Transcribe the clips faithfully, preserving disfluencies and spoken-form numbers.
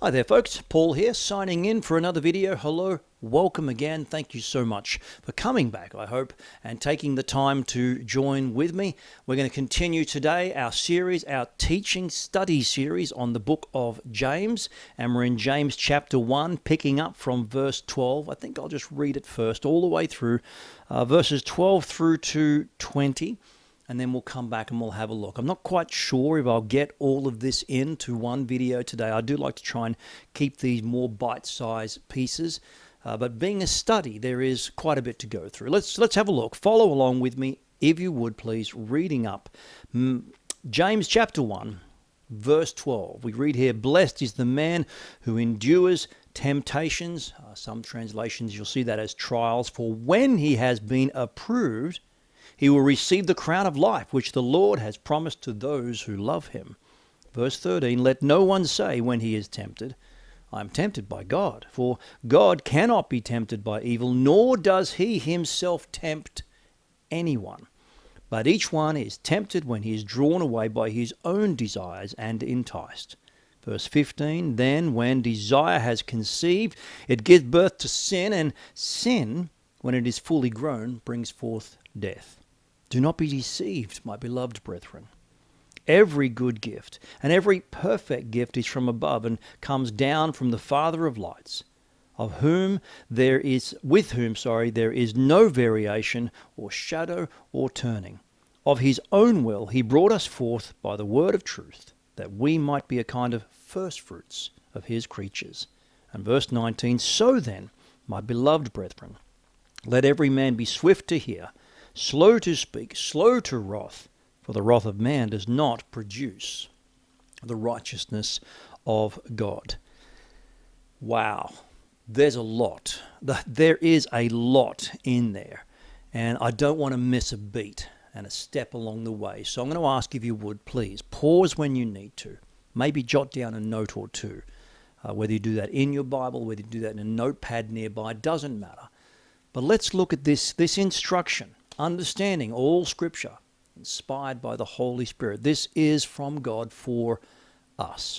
Hi there folks, Paul here, signing in for another video. Hello, welcome again. Thank you so much for coming back, I hope, and taking the time to join with me. We're going to continue today our series, our teaching study series on the book of James, and we're in James chapter one, picking up from verse twelve. I think I'll just read it first, all the way through, uh, verses twelve through to twenty. And then we'll come back and we'll have a look. I'm not quite sure if I'll get all of this into one video today. I do like to try and keep these more bite-sized pieces. Uh, but being a study, there is quite a bit to go through. Let's let's have a look. Follow along with me, if you would, please, reading up. James chapter one, verse twelve. We read here, "Blessed is the man who endures temptations." Uh, some translations, you'll see that as trials. "For when he has been approved, he will receive the crown of life, which the Lord has promised to those who love him." Verse thirteen, "Let no one say when he is tempted, I am tempted by God. For God cannot be tempted by evil, nor does he himself tempt anyone. But each one is tempted when he is drawn away by his own desires and enticed." Verse fifteen, "Then when desire has conceived, it gives birth to sin, and sin, when it is fully grown, brings forth death. Do not be deceived, my beloved brethren. Every good gift and every perfect gift is from above and comes down from the Father of lights, of whom there is, with whom, sorry, there is no variation or shadow or turning. Of his own will he brought us forth by the word of truth, that we might be a kind of firstfruits of his creatures." And verse nineteen, "So then, my beloved brethren, let every man be swift to hear, slow to speak, slow to wrath, for the wrath of man does not produce the righteousness of God." Wow, there's a lot. There is a lot in there, and I don't want to miss a beat and a step along the way. So I'm going to ask, if you would, please pause when you need to. Maybe jot down a note or two. Uh, whether you do that in your Bible, whether you do that in a notepad nearby, doesn't matter. But let's look at this, this instruction, understanding all Scripture, inspired by the Holy Spirit. This is from God for us.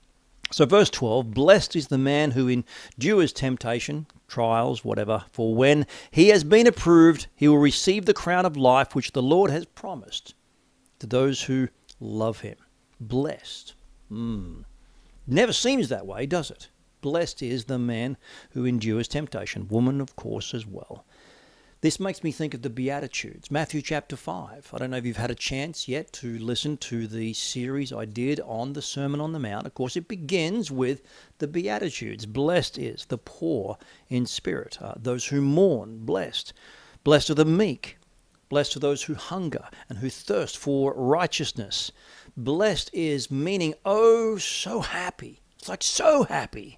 So verse twelve, "Blessed is the man who endures temptation," trials, whatever, "for when he has been approved, he will receive the crown of life which the Lord has promised to those who love him." Blessed. Mm. Never seems that way, does it? Blessed is the man who endures temptation. Woman, of course, as well. This makes me think of the Beatitudes, Matthew chapter five. I don't know if you've had a chance yet to listen to the series I did on the Sermon on the Mount. Of course, it begins with the Beatitudes. Blessed is the poor in spirit, uh, those who mourn, blessed. Blessed are the meek. Blessed are those who hunger and who thirst for righteousness. Blessed is meaning, oh, so happy. It's like so happy.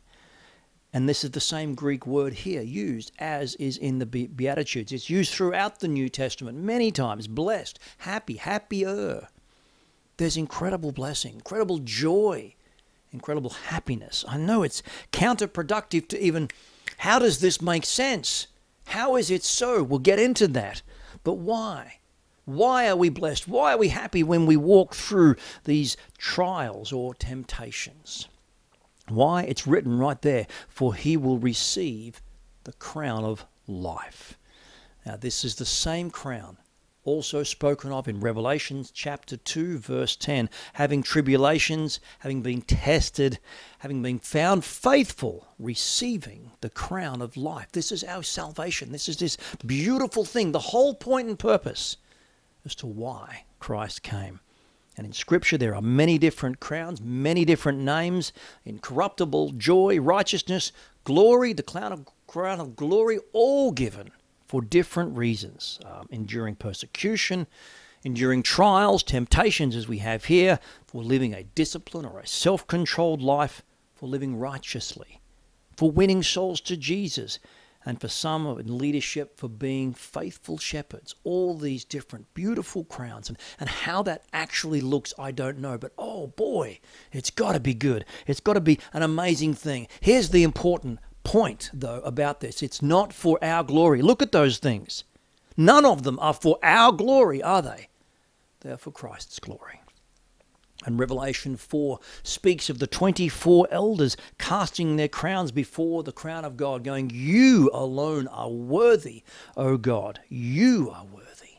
And this is the same Greek word here used as is in the Beatitudes. It's used throughout the New Testament many times. Blessed, happy, happier. There's incredible blessing, incredible joy, incredible happiness. I know it's counterproductive to even, how does this make sense? How is it so? We'll get into that. But why? Why are we blessed? Why are we happy when we walk through these trials or temptations? Why? It's written right there, "For he will receive the crown of life." Now, this is the same crown also spoken of in Revelation chapter two, verse ten. "Having tribulations, having been tested, having been found faithful, receiving the crown of life." This is our salvation. This is this beautiful thing, the whole point and purpose as to why Christ came. And in Scripture, there are many different crowns, many different names: incorruptible, joy, righteousness, glory, the crown of, crown of glory, all given for different reasons. Um, enduring persecution, enduring trials, temptations as we have here, for living a disciplined or a self-controlled life, for living righteously, for winning souls to Jesus, and for some in leadership for being faithful shepherds. All these different beautiful crowns. And, and how that actually looks, I don't know. But oh boy, it's got to be good. It's got to be an amazing thing. Here's the important point, though, about this. It's not for our glory. Look at those things. None of them are for our glory, are they? They are for Christ's glory. And Revelation four speaks of the twenty-four elders casting their crowns before the crown of God, going, "You alone are worthy, O God. You are worthy."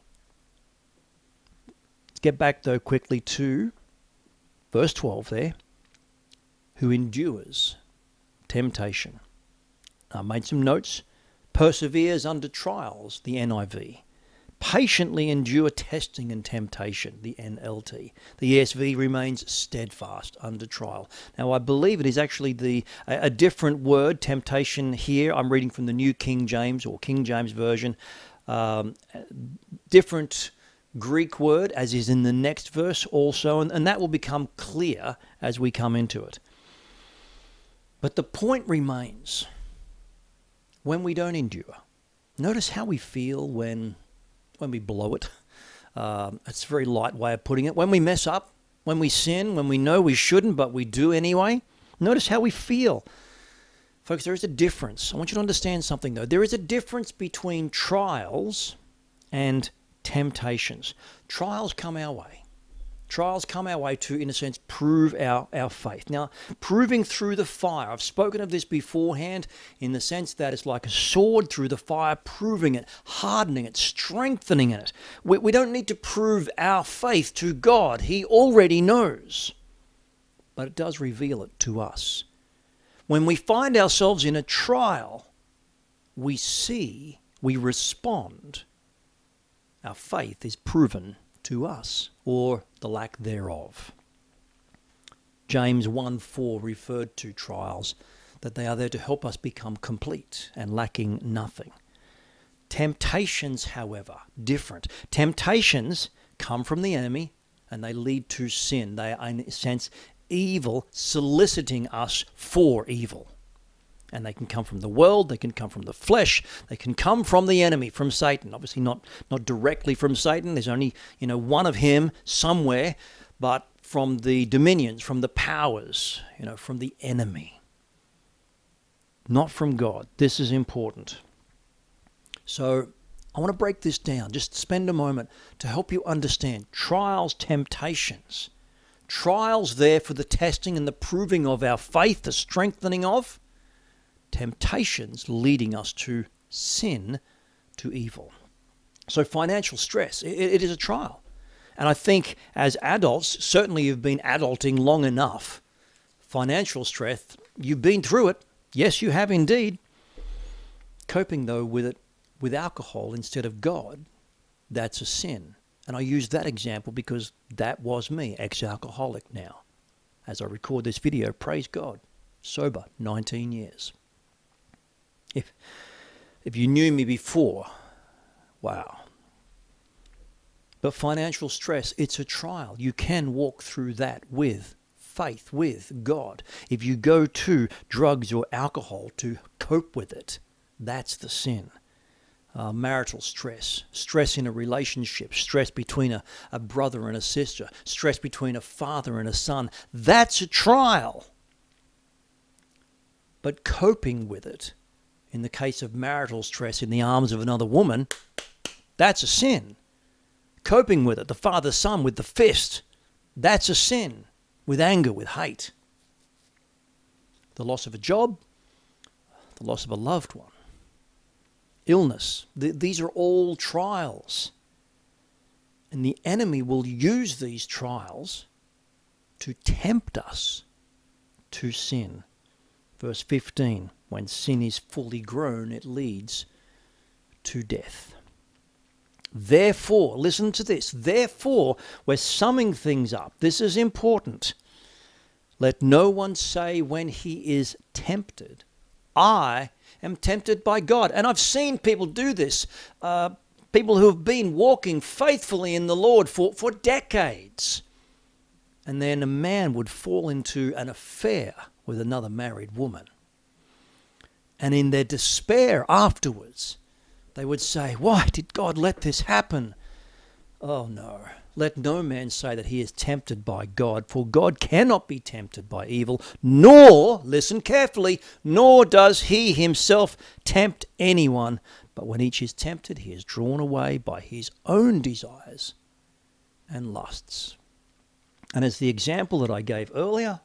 Let's get back, though, quickly to verse twelve there. Who endures temptation. I made some notes. Perseveres under trials, the N I V. Patiently endure testing and temptation, the N L T. The E S V remains steadfast under trial. Now, I believe it is actually the a, a different word, temptation here. I'm reading from the New King James or King James Version. Um, different Greek word, as is in the next verse also, and, and that will become clear as we come into it. But the point remains, when we don't endure, notice how we feel when... when we blow it. Um, it's a very light way of putting it. When we mess up, when we sin, when we know we shouldn't, but we do anyway, notice how we feel. Folks, there is a difference. I want you to understand something, though. There is a difference between trials and temptations. Trials come our way. Trials come our way to, in a sense, prove our, our faith. Now, proving through the fire. I've spoken of this beforehand in the sense that it's like a sword through the fire, proving it, hardening it, strengthening it. We, we don't need to prove our faith to God. He already knows. But it does reveal it to us. When we find ourselves in a trial, we see, we respond. Our faith is proven to us, or the lack thereof. James one four referred to trials, that they are there to help us become complete and lacking nothing. Temptations, however, different. Temptations come from the enemy and they lead to sin. They are, in a sense, evil soliciting us for evil. And they can come from the world, they can come from the flesh, they can come from the enemy, from Satan. Obviously not, not directly from Satan. There's only, you know, one of him somewhere, but from the dominions, from the powers, you know, from the enemy. Not from God. This is important. So I want to break this down. Just spend a moment to help you understand trials, temptations. Trials there for the testing and the proving of our faith, the strengthening of. Temptations leading us to sin, to evil. So financial stress, it, it is a trial. And I think as adults, certainly you've been adulting long enough. Financial stress, you've been through it. Yes, you have indeed. Coping, though, with it with alcohol instead of God, that's a sin. And I use that example because that was me, ex-alcoholic now. As I record this video, praise God, sober nineteen years. If if you knew me before, wow. But financial stress, it's a trial. You can walk through that with faith, with God. If you go to drugs or alcohol to cope with it, that's the sin. Uh, marital stress, stress in a relationship, stress between a, a brother and a sister, stress between a father and a son, that's a trial. But coping with it, in the case of marital stress in the arms of another woman, that's a sin. Coping with it, the father-son with the fist, that's a sin. With anger, with hate. The loss of a job, the loss of a loved one. Illness, th- these are all trials. And the enemy will use these trials to tempt us to sin. Verse fifteen, when sin is fully grown, it leads to death. Therefore, listen to this, therefore, we're summing things up. This is important. Let no one say when he is tempted, I am tempted by God. And I've seen people do this, uh, people who have been walking faithfully in the Lord for, for decades. And then a man would fall into an affair with another married woman. And in their despair afterwards, they would say, why did God let this happen? Oh no, let no man say that he is tempted by God, for God cannot be tempted by evil, nor, listen carefully, nor does he himself tempt anyone. But when each is tempted, he is drawn away by his own desires and lusts. And as the example that I gave earlier,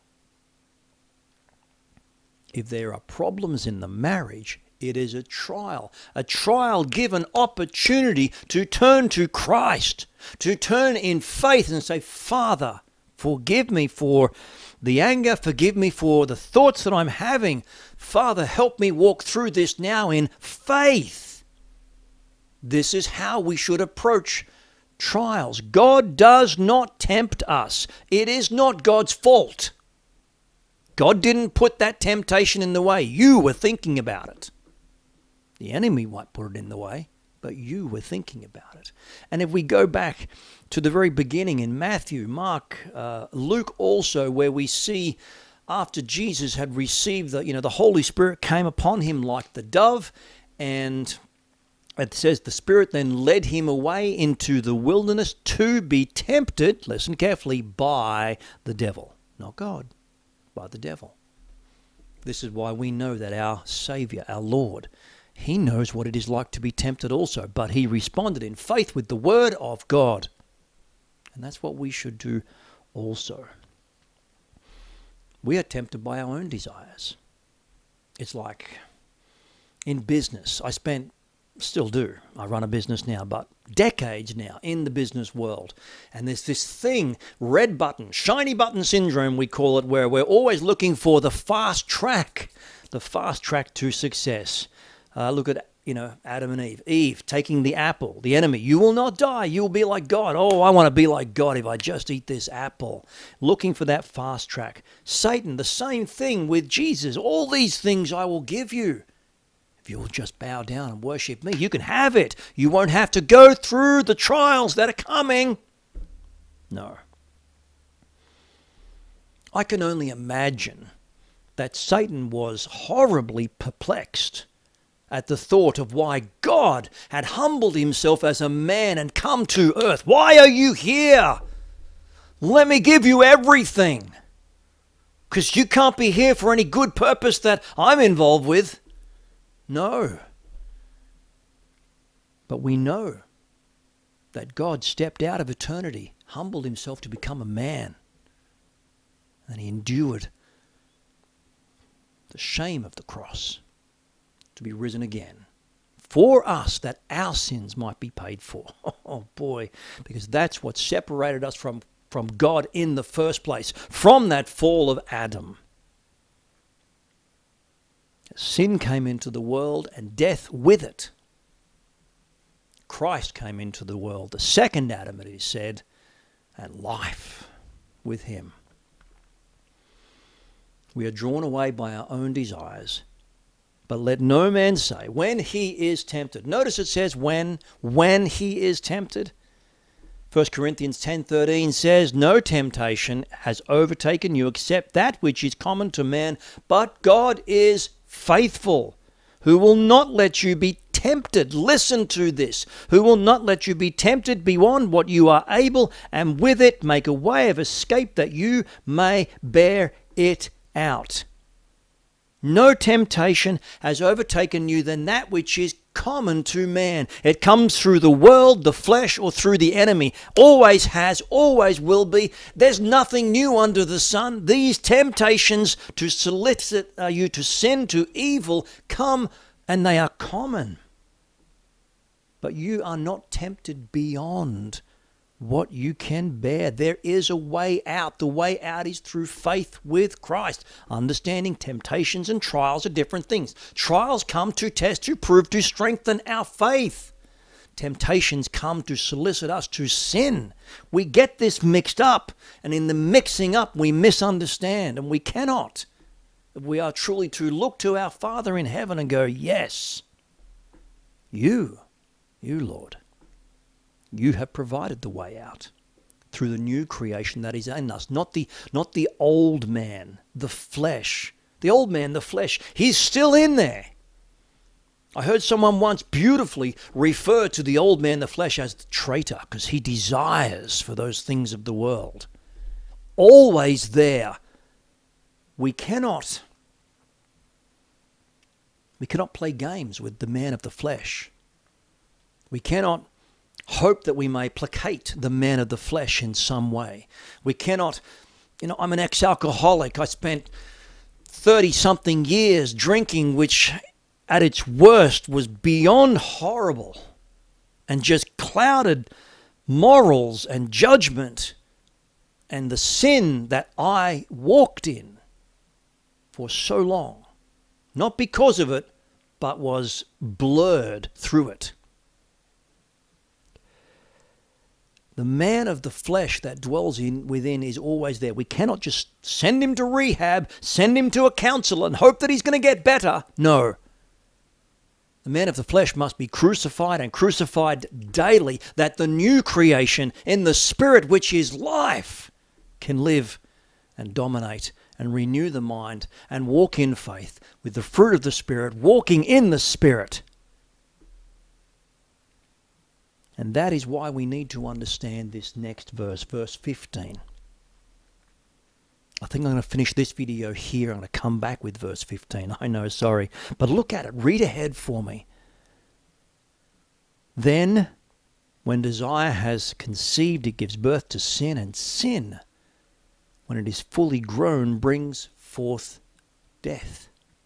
if there are problems in the marriage, it is a trial. A trial given opportunity to turn to Christ, to turn in faith and say, Father, forgive me for the anger, forgive me for the thoughts that I'm having. Father, help me walk through this now in faith. This is how we should approach trials. God does not tempt us. It is not God's fault. God didn't put that temptation in the way. You were thinking about it. The enemy might put it in the way, but you were thinking about it. And if we go back to the very beginning in Matthew, Mark, uh, Luke also, where we see after Jesus had received the, you know, the Holy Spirit came upon him like the dove, and it says the Spirit then led him away into the wilderness to be tempted, listen carefully, by the devil, not God, by the devil. This is why we know that our Savior, our Lord, he knows what it is like to be tempted also, but he responded in faith with the word of God. And that's what we should do also. We are tempted by our own desires. It's like in business. I spent, still do, I run a business now, but decades now in the business world. And there's this thing, red button, shiny button syndrome we call it, where we're always looking for the fast track, the fast track to success. Uh, look at, you know, Adam and Eve. Eve taking the apple, the enemy. You will not die. You will be like God. Oh, I want to be like God if I just eat this apple. Looking for that fast track. Satan, the same thing with Jesus. All these things I will give you. If you'll just bow down and worship me, you can have it. You won't have to go through the trials that are coming. No. I can only imagine that Satan was horribly perplexed at the thought of why God had humbled himself as a man and come to earth. Why are you here? Let me give you everything. Because you can't be here for any good purpose that I'm involved with. No. But we know that God stepped out of eternity, humbled himself to become a man, and he endured the shame of the cross to be risen again for us, that our sins might be paid for. Oh boy, because that's what separated us from, from God in the first place, from that fall of Adam. Sin came into the world and death with it. Christ came into the world, the second Adam, it is said, and life with him. We are drawn away by our own desires. But let no man say, when he is tempted. Notice it says when, when he is tempted. First Corinthians ten thirteen says, no temptation has overtaken you except that which is common to man. But God is faithful, who will not let you be tempted. Listen to this. Who will not let you be tempted beyond what you are able, and with it make a way of escape that you may bear it out. No temptation has overtaken you than that which is common to man. It comes through the world, the flesh, or through the enemy. Always has, always will be. There's nothing new under the sun. These temptations to solicit uh, you to sin, to evil, come, and they are common. But you are not tempted beyond what you can bear. There is a way out. The way out is through faith with Christ. Understanding temptations and trials are different things. Trials come to test, to prove, to strengthen our faith. Temptations come to solicit us to sin. We get this mixed up, and in the mixing up we misunderstand, and we cannot. If we are truly to look to our Father in heaven and go, yes, you, you Lord, you have provided the way out through the new creation that is in us, not the not the old man, the flesh. The old man, the flesh, he's still in there. I heard someone once beautifully refer to the old man, the flesh, as the traitor, because he desires for those things of the world. Always there. We cannot, we cannot play games with the man of the flesh. We cannot hope that we may placate the man of the flesh in some way. We cannot, you know, I'm an ex-alcoholic. I spent thirty-something years drinking, which at its worst was beyond horrible and just clouded morals and judgment and the sin that I walked in for so long. Not because of it, but was blurred through it. The man of the flesh that dwells in within is always there. We cannot just send him to rehab, send him to a counselor and hope that he's going to get better. No. The man of the flesh must be crucified and crucified daily, that the new creation in the spirit, which is life, can live and dominate and renew the mind and walk in faith with the fruit of the Spirit, walking in the Spirit. And that is why we need to understand this next verse, verse fifteen. I think I'm going to finish this video here. I'm going to come back with verse fifteen. I know, sorry. But look at it. Read ahead for me. Then, when desire has conceived, it gives birth to sin, and sin, when it is fully grown, brings forth death.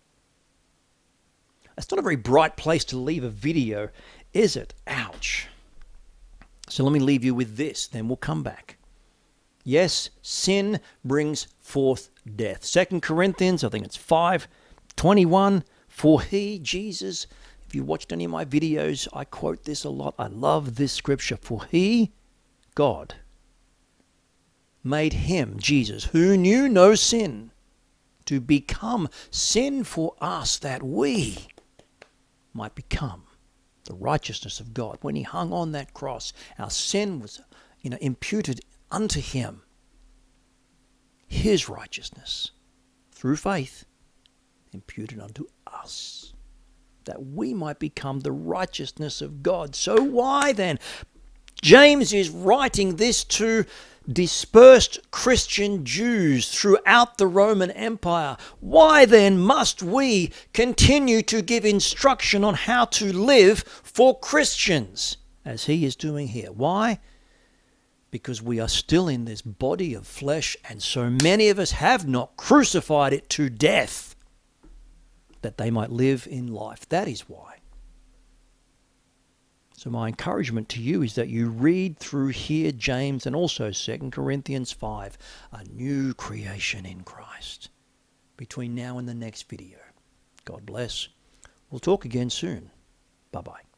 That's not a very bright place to leave a video, is it? Ouch. So let me leave you with this, then we'll come back. Yes, sin brings forth death. Second Corinthians, I think it's five twenty-one, for he, Jesus, if you watched any of my videos, I quote this a lot. I love this scripture. For he, God, made him, Jesus, who knew no sin, to become sin for us, that we might become the righteousness of God. When he hung on that cross, our sin was, you know, imputed unto him. His righteousness, through faith, imputed unto us, that we might become the righteousness of God. So why then? James is writing this to dispersed Christian Jews throughout the Roman Empire. Why then must we continue to give instruction on how to live for Christians, as he is doing here? Why? Because we are still in this body of flesh, and so many of us have not crucified it to death, that they might live in life. That is why. So my encouragement to you is that you read through here James and also Second Corinthians five, a new creation in Christ, between now and the next video. God bless. We'll talk again soon. Bye-bye.